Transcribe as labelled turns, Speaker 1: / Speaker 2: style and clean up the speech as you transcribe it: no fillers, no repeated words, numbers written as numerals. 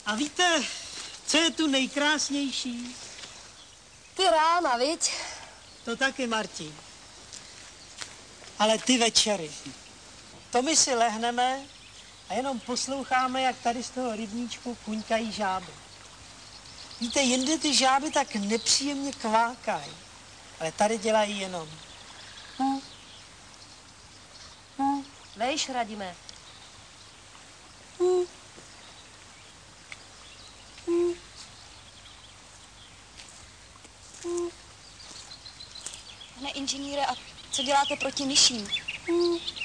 Speaker 1: A víte, co je tu nejkrásnější?
Speaker 2: Ty rána, viď?
Speaker 1: To taky, Martin. Ale ty večery. To my si lehneme a jenom posloucháme, jak tady z toho rybníčku kuňkají žáby. Víte, jinde ty žáby tak nepříjemně kvákají, ale tady dělají jenom.
Speaker 2: Vejš, Radime.
Speaker 3: Pane inženýre, a co děláte proti myším?